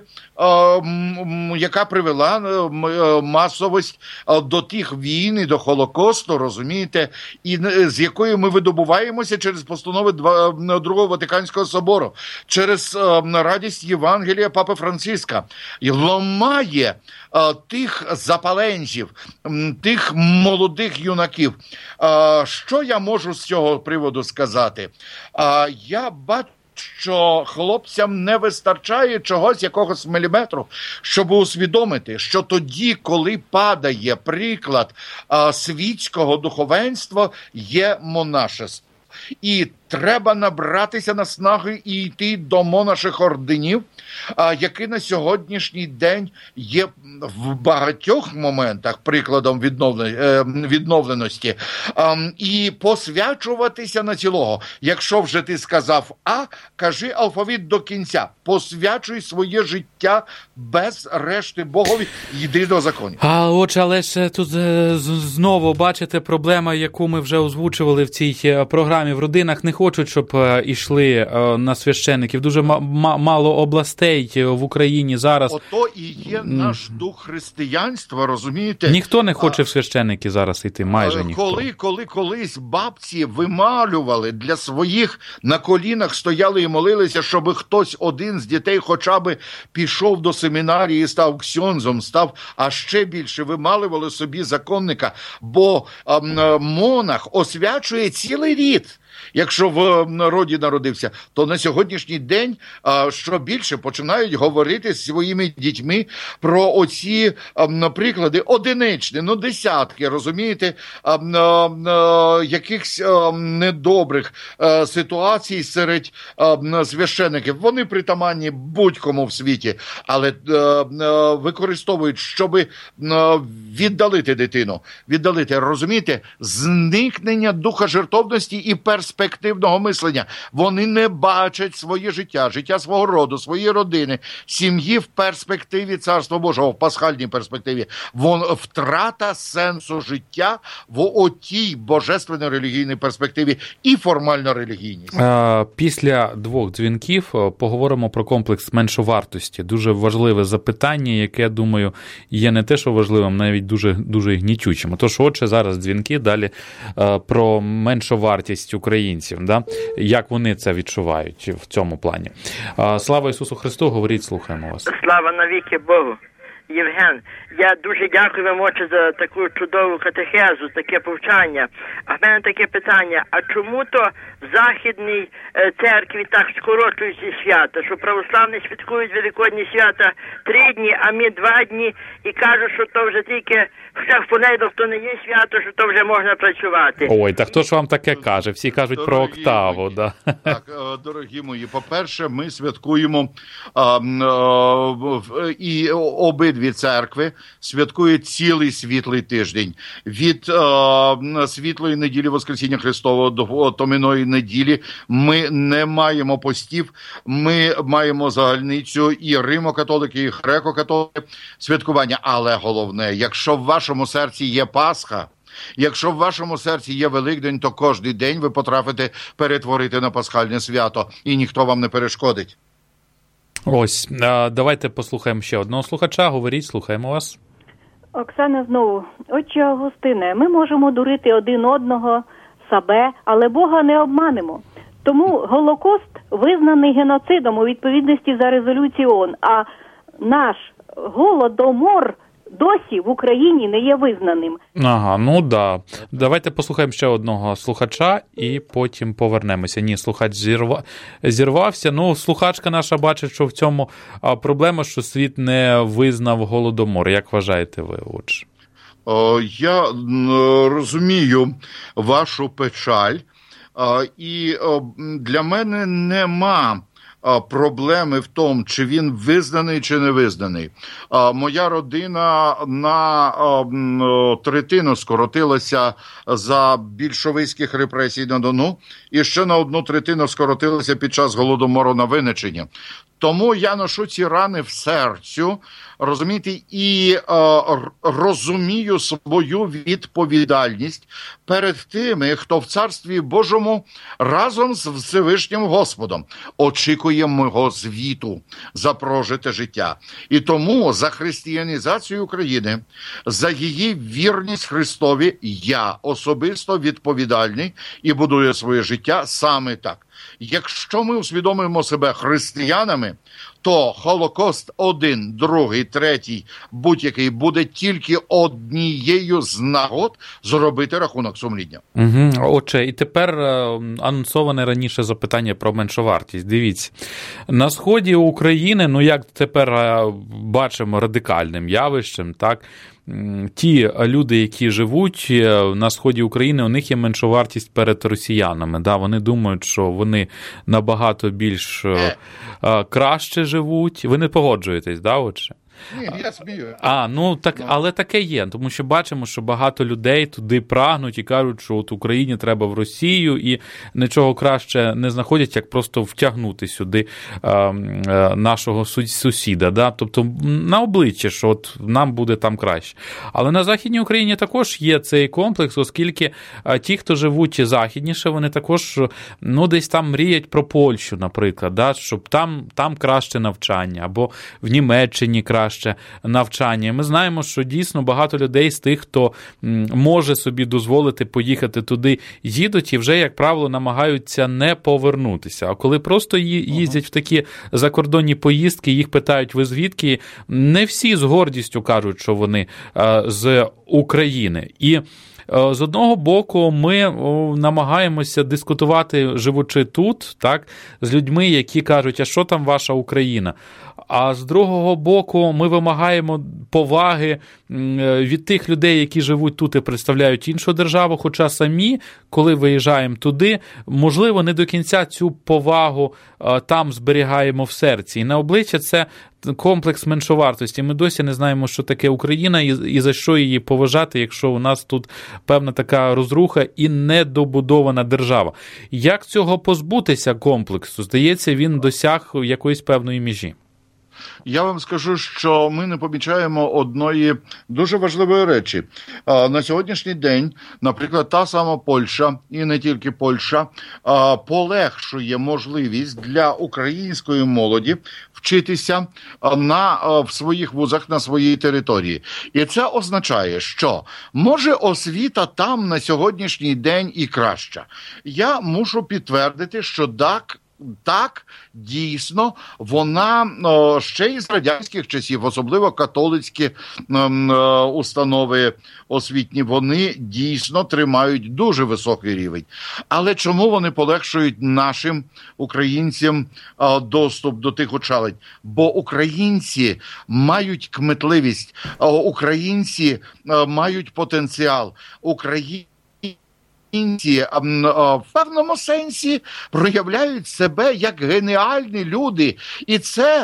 яка привела масовість до тих війн і до Холокосту, розумієте, і з якою ми видобуваємося через постанови Другого Ватиканського собору, через радість Євангелія Папи Франциска, і ламає тих запаленців, тих молодих юнаків. Що я можу з цього приводу сказати? Я бачу, що хлопцям не вистачає чогось, якогось міліметру, щоб усвідомити, що тоді, коли падає приклад а, світського духовенства, є монашество. І треба набратися наснаги і йти до монаших орденів, які на сьогоднішній день є в багатьох моментах прикладом відновленості, і посвячуватися на цілого. Якщо вже ти сказав А, кажи алфавіт до кінця. Посвячуй своє життя без решти Богові, йди до законів. А отже, але ж тут знову, бачите, проблема, яку ми вже озвучували в цій програмі. В родинах не хочуть, щоб йшли на священників. Дуже мало областей в Україні зараз. Ото і є наш дух християнства, розумієте? Ніхто не хоче в священники зараз йти, майже ніхто. Коли, коли колись бабці вималювали для своїх, на колінах стояли і молилися, щоб хтось один з дітей хоча б пішов до семінарії і став ксьондзом, став, а ще більше вималювали собі законника, бо а, монах освячує цілий рід. Якщо в народі народився, то на сьогоднішній день, що більше, починають говорити з своїми дітьми про оці приклади одиничні, ну десятки, розумієте, якихось недобрих ситуацій серед священиків. Вони притаманні будь-кому в світі, але використовують, щоб віддалити дитину, віддалити, розумієте, зникнення духа жертовності і перспективного мислення. Вони не бачать своє життя, життя свого роду, своєї родини, сім'ї в перспективі Царства Божого, в пасхальній перспективі. Вон, втрата сенсу життя в отій божественній релігійній перспективі і формально релігійній. Після двох дзвінків поговоримо про комплекс меншовартості. Дуже важливе запитання, яке, думаю, є не те, що важливим, навіть дуже, дуже гнітючим. Тож, отже, зараз дзвінки, далі про меншовартість українців, да? Як вони це відчувають в цьому плані. Слава Ісусу Христу, говоріть, слухаємо вас. Слава навіки Богу. Євген, я дуже дякую вам, отче, за таку чудову катехезу, таке повчання. А в мене таке питання, а чому то в Західній церкві так скорочують ці свята, що православні святкують Великодні свята три дні, а ми два дні, і кажуть, що то вже тільки, хоча в понеділок то не є свято, що то вже можна працювати. Ой, так хто ж вам таке каже? Всі кажуть дорогі про октаву. Да. Так, дорогі мої, по-перше, ми святкуємо а, а, і оберігаємо обидві церкви святкують цілий світлий тиждень. Від е, світлої неділі Воскресіння Христового до Томиної неділі ми не маємо постів, ми маємо загальницю і римо-католики, і греко-католики святкування. Але головне, якщо в вашому серці є Пасха, якщо в вашому серці є Великдень, то кожен день ви потрапите перетворити на пасхальне свято, і ніхто вам не перешкодить. Ось, давайте послухаємо ще одного слухача. Говоріть, слухаємо вас. Оксана знову. Отче Августине, ми можемо дурити один одного, себе, але Бога не обманемо. Тому Голокост визнаний геноцидом у відповідності за резолюцією ООН, а наш Голодомор досі в Україні не є визнаним. Ага, ну да. Давайте послухаємо ще одного слухача і потім повернемося. Ні, слухач зірва... зірвався. Ну, слухачка наша бачить, що в цьому проблема, що світ не визнав Голодомор. Як вважаєте ви, отже? Я розумію вашу печаль, і для мене нема проблеми в тому, чи він визнаний, чи не визнаний. Моя родина на третину скоротилася за більшовицьких репресій на Дону і ще на одну третину скоротилася під час Голодомору на Винниччині. Тому я ношу ці рани в серцю, розумієте, і е, розумію свою відповідальність перед тими, хто в Царстві Божому разом з Всевишнім Господом очікує мого звіту за прожите життя. І тому за християнізацію України, за її вірність Христові я особисто відповідальний і будую своє життя саме так. Якщо ми усвідомимо себе християнами, то Холокост один, другий, третій, будь-який буде тільки однією з нагод зробити рахунок сумління. Угу. Отже, і тепер анонсоване раніше запитання про меншовартість. Дивіться, на сході України, ну як тепер бачимо радикальним явищем, так, ті люди, які живуть на сході України, у них є меншовартість перед росіянами. Да, вони думають, що вони набагато більш краще живуть. Ви не погоджуєтесь, да, отже? Ні, я смію. А, ну так, але таке є, тому що бачимо, що багато людей туди прагнуть і кажуть, що от Україні треба в Росію, і нічого краще не знаходять, як просто втягнути сюди е, е, нашого сусіда, да? Тобто на обличчя, що от нам буде там краще. Але на Західній Україні також є цей комплекс, оскільки е, ті, хто живуть західніше, вони також, ну, десь там мріють про Польщу, наприклад, да? Щоб там, там краще навчання, або в Німеччині краще навчання. Ми знаємо, що дійсно багато людей з тих, хто може собі дозволити поїхати туди, їдуть і вже, як правило, намагаються не повернутися. А коли просто їздять в такі закордонні поїздки, їх питають, ви звідки, не всі з гордістю кажуть, що вони з України. І з одного боку, ми намагаємося дискутувати, живучи тут, так, з людьми, які кажуть, а що там ваша Україна? А з другого боку, ми вимагаємо поваги від тих людей, які живуть тут і представляють іншу державу, хоча самі, коли виїжджаємо туди, можливо, не до кінця цю повагу там зберігаємо в серці. І на обличчя це комплекс меншовартості. Ми досі не знаємо, що таке Україна і, і за що її поважати, якщо у нас тут певна така розруха і недобудована держава. Як цього позбутися комплексу? Здається, він досяг якоїсь певної межі. Я вам скажу, що ми не помічаємо одної дуже важливої речі. На сьогоднішній день, наприклад, та сама Польща, і не тільки Польща, полегшує можливість для української молоді вчитися на, в своїх вузах на своїй території. І це означає, що може освіта там на сьогоднішній день і краща. Я мушу підтвердити, що так, Так, дійсно, вона о, ще із радянських часів, особливо католицькі о, о, установи освітні, вони дійсно тримають дуже високий рівень. Але чому вони полегшують нашим українцям о, доступ до тих учалень? Бо українці мають кмитливість, о, українці о, мають потенціал, українці Українці в певному сенсі проявляють себе як геніальні люди. І це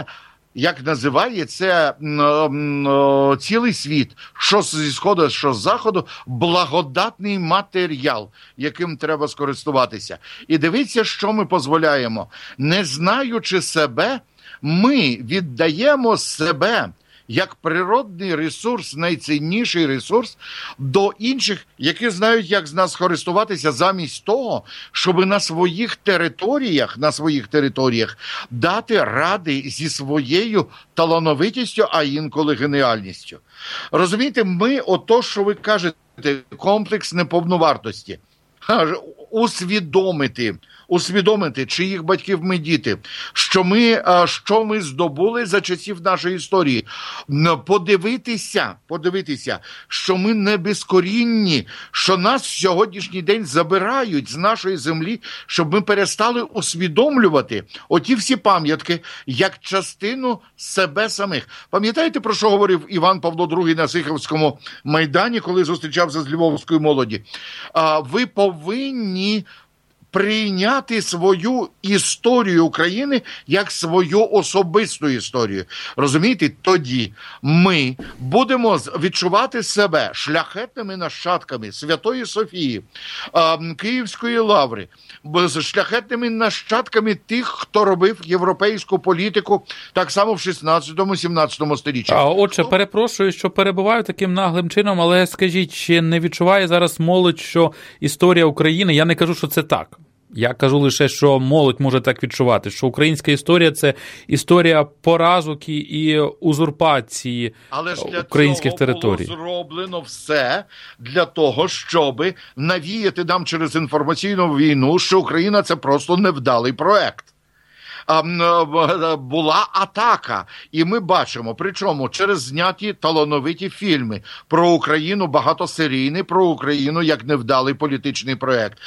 як називає це о, цілий світ, що зі сходу, що з заходу, благодатний матеріал, яким треба скористуватися. І дивіться, що ми дозволяємо. Не знаючи себе, ми віддаємо себе як природний ресурс, найцінніший ресурс, до інших, які знають, як з нас користуватися, замість того, щоб на своїх територіях, на своїх територіях дати ради зі своєю талановитістю, а інколи геніальністю. Розумієте, ми, ото, що ви кажете, комплекс неповновартості, усвідомити, усвідомити, чиїх батьків ми діти, що ми, що ми здобули за часів нашої історії. Подивитися, подивитися, що ми не безкорінні, що нас в сьогоднішній день забирають з нашої землі, щоб ми перестали усвідомлювати оті всі пам'ятки, як частину себе самих. Пам'ятаєте, про що говорив Іван Павло другий на Сихівському майдані, коли зустрічався з львовською молоді? Ви повинні прийняти свою історію України як свою особисту історію. Розумієте? Тоді ми будемо відчувати себе шляхетними нащадками Святої Софії, Київської лаври, шляхетними нащадками тих, хто робив європейську політику так само в шістнадцятому-сімнадцятому сторіччі. А отже, перепрошую, що перебуваю таким наглим чином, але скажіть, чи не відчуває зараз молодь, що історія України, я не кажу, що це так. Я кажу лише, що молодь може так відчувати, що українська історія – це історія поразок і узурпації Але ж для українських цього територій. Було зроблено все для того, щоб навіяти нам через інформаційну війну, що Україна – це просто невдалий проект. Була атака, і ми бачимо, причому через зняті талановиті фільми про Україну, багатосерійний, про Україну як невдалий політичний проект.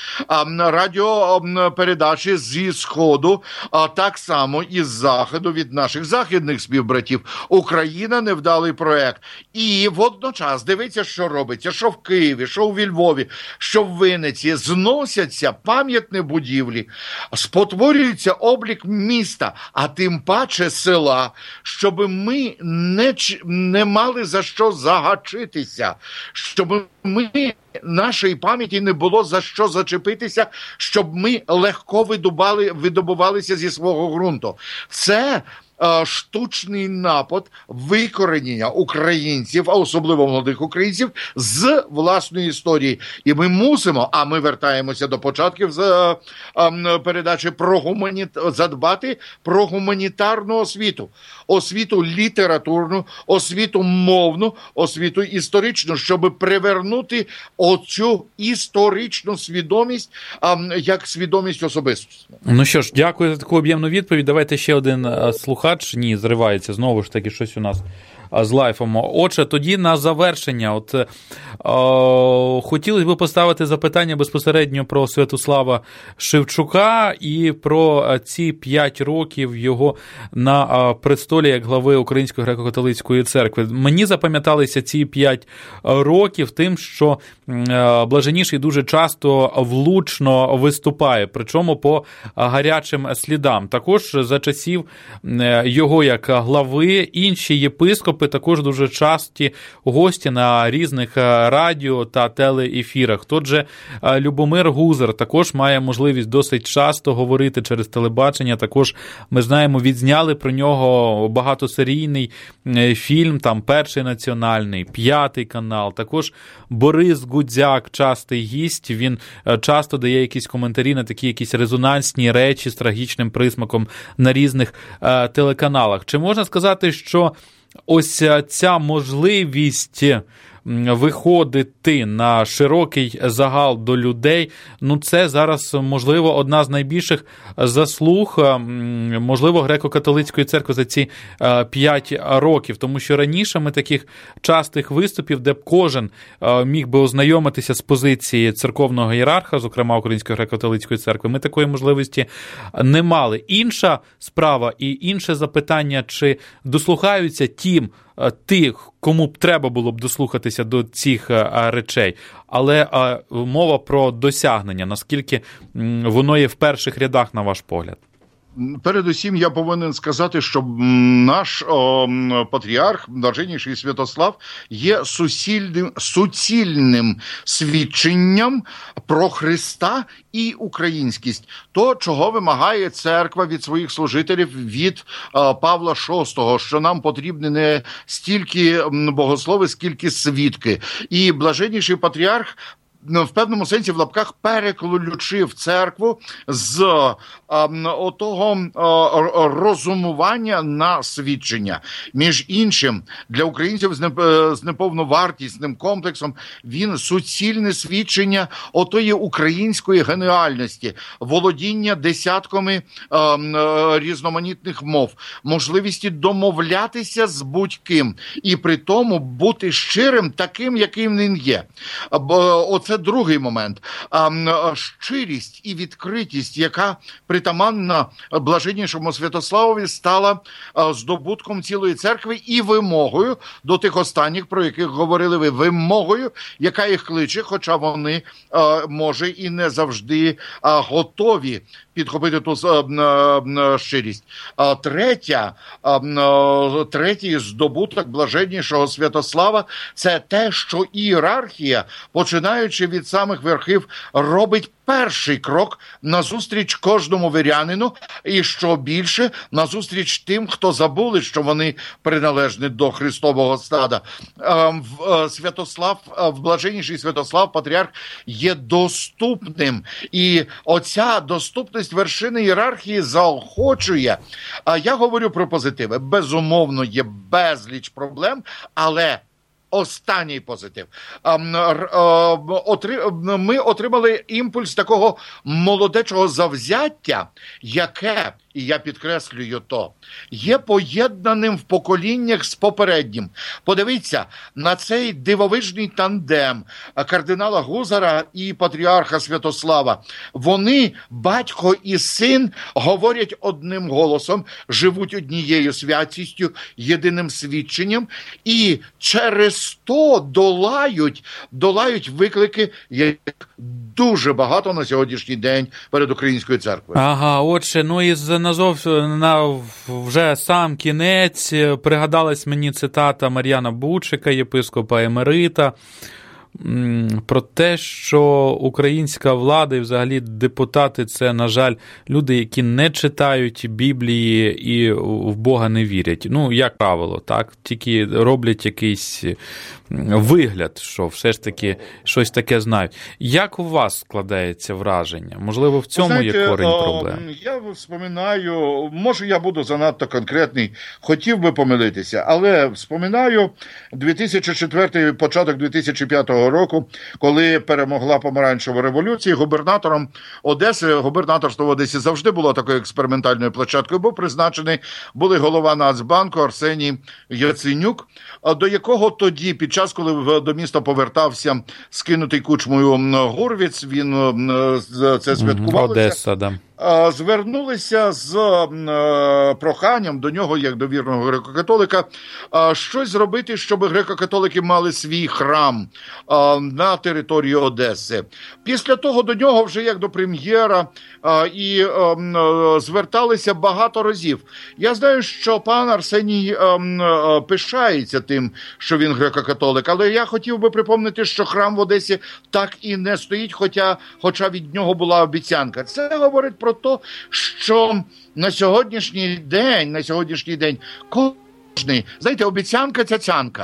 Радіопередачі зі Сходу, а так само і з Заходу від наших західних співбратів. Україна невдалий проект. І водночас дивіться, що робиться, що в Києві, що у Львові, що в Вінниці. Зносяться пам'ятні будівлі, спотворюється облік міста, а тим паче села, щоб ми не, не мали за що загачитися, щоб ми, нашої пам'яті не було за що зачепитися, щоб ми легко видобували, видобувалися зі свого ґрунту. Це штучний напад викоренення українців, а особливо молодих українців, з власної історії. І ми мусимо, а ми вертаємося до початків з передачі, про гумані... задбати про гуманітарну освіту. Освіту літературну, освіту мовну, освіту історичну, щоб привернути оцю історичну свідомість як свідомість особистості. Ну що ж, дякую за таку об'ємну відповідь. Давайте ще один слухач. Ні, зривається знову ж таки щось у нас з лайфом. Отже, тоді на завершення. От, е, хотілося б поставити запитання безпосередньо про Святослава Шевчука і про ці п'ять років його на престолі як глави Української греко-католицької церкви. Мені запам'яталися ці п'ять років тим, що Блаженніший дуже часто влучно виступає, причому по гарячим слідам. Також за часів його як глави інші єпископи також дуже часті гості на різних радіо та телеефірах. Тот же Любомир Гузар також має можливість досить часто говорити через телебачення. Також, ми знаємо, відзняли про нього багатосерійний фільм, там Перший національний, П'ятий канал. Також Борис Гудзяк частий гість, він часто дає якісь коментарі на такі якісь резонансні речі з трагічним присмаком на різних е, телеканалах. Чи можна сказати, що ось ця можливість виходити на широкий загал до людей, ну це зараз, можливо, одна з найбільших заслуг, можливо, греко-католицької церкви за ці п'ять років, тому що раніше ми таких частих виступів, де б кожен міг би ознайомитися з позиції церковного ієрарха, зокрема Української греко-католицької церкви, ми такої можливості не мали. Інша справа і інше запитання, чи дослухаються тим, тих, кому б треба було б дослухатися до цих речей. Але мова про досягнення, наскільки воно є в перших рядах, на ваш погляд? Передусім, я повинен сказати, що наш о, патріарх, блаженніший Святослав, є суцільним, суцільним свідченням про Христа і українськість. То, чого вимагає церква від своїх служителів, від о, Павла шостого, що нам потрібні не стільки богослови, скільки свідки. І блаженніший патріарх в певному сенсі в лапках переключив церкву з а, отого а, розумування на свідчення. Між іншим, для українців з, не, з неповновартісним комплексом він суцільне свідчення отої української геніальності, володіння десятками а, різноманітних мов, можливості домовлятися з будь-ким і при тому бути щирим таким, яким він є. Оце Це другий момент. А, щирість і відкритість, яка притаманна блаженнішому Святославові, стала а, здобутком цілої церкви і вимогою до тих останніх, про яких говорили ви, вимогою, яка їх кличе, хоча вони, а, може, і не завжди а, готові підхопити ту а, щирість. А третя, а, третій здобуток блаженнішого Святослава – це те, що ієрархія, починаючи від самих верхів, робить перший крок назустріч кожному вірянину і, що більше, назустріч тим, хто забули, що вони приналежні до Христового стада. Святослав, блаженніший Святослав, патріарх, є доступним. І оця доступність вершини ієрархії заохочує. Я говорю про позитиви. Безумовно, є безліч проблем, але останній позитив. Ми отримали імпульс такого молодечого завзяття, яке, і я підкреслюю то, є поєднаним в поколіннях з попереднім. Подивіться на цей дивовижний тандем кардинала Гузара і патріарха Святослава. Вони, батько і син, говорять одним голосом, живуть однією святістю, єдиним свідченням, і через то долають, долають виклики, яких дуже багато на сьогоднішній день перед українською церквою. Ага, отже, ну і назов, на вже сам кінець пригадалась мені цитата Мар'яна Бучика, єпископа емерита, про те, що українська влада і взагалі депутати – це, на жаль, люди, які не читають Біблії і в Бога не вірять. Ну, як правило, так? Тільки роблять якийсь вигляд, що все ж таки щось таке знають. Як у вас складається враження? Можливо, в цьому Знаєте, є корінь проблем? Я вспоминаю, може я буду занадто конкретний, хотів би помилитися, але вспоминаю дві тисячі четвертий, початок дві тисячі п'ятого року, коли перемогла помаранчева революція, губернатором Одеси, губернаторство в Одесі завжди було такою експериментальною площадкою, був призначений, були голова Нацбанку Арсеній Яценюк, до якого тоді, під час, коли до міста повертався скинутий кучмою Гурвіц, він це святкувалося. Одеса, да. Звернулися з проханням до нього, як до вірного греко-католика, щось зробити, щоб греко-католики мали свій храм на території Одеси. Після того до нього вже як до прем'єра і зверталися багато разів. Я знаю, що пан Арсеній пишається тим, що він греко-католик, але я хотів би припомнити, що храм в Одесі так і не стоїть, хоча, хоча від нього була обіцянка. Це говорить про те, що на сьогоднішній день, на сьогоднішній день кожний, знаєте, обіцянка – цяцянка.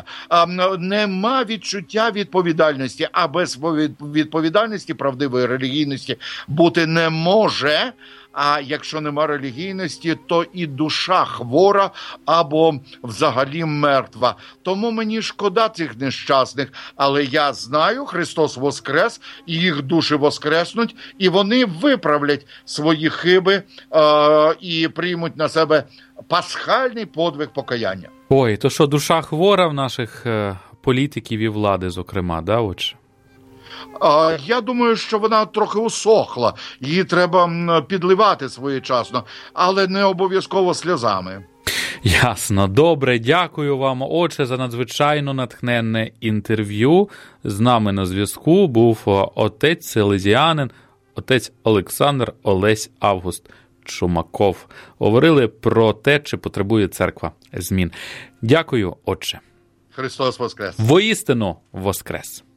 Нема відчуття відповідальності, а без відповідальності, правдивої релігійності бути не може. А якщо нема релігійності, то і душа хвора або взагалі мертва. Тому мені шкода цих нещасних, але я знаю, Христос воскрес, і їх душі воскреснуть, і вони виправлять свої хиби е- і приймуть на себе пасхальний подвиг покаяння. Ой, то що, душа хвора в наших е- політиків і влади, зокрема, да, отже? Я думаю, що вона трохи усохла, її треба підливати своєчасно, але не обов'язково сльозами. Ясно. Добре, дякую вам, отче, за надзвичайно натхненне інтерв'ю. З нами на зв'язку був отець селезіанин, отець Олександр Олесь Август Чумаков. Говорили про те, чи потребує церква змін. Дякую, отче. Христос воскрес. Воістину воскрес.